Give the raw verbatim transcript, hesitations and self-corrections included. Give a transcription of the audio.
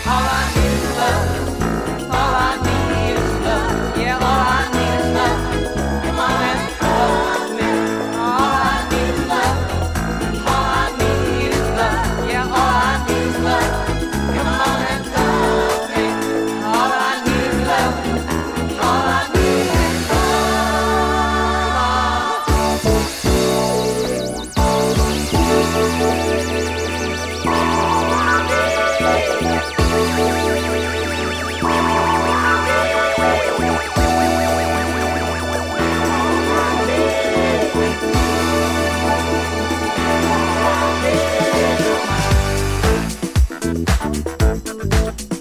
All I need is love. All I need is love. Yeah, all I need is love. Come on and love me. All I need is love. All I need is love. Yeah, all I need is love. Come on and love me. All I need is love. All I need is love.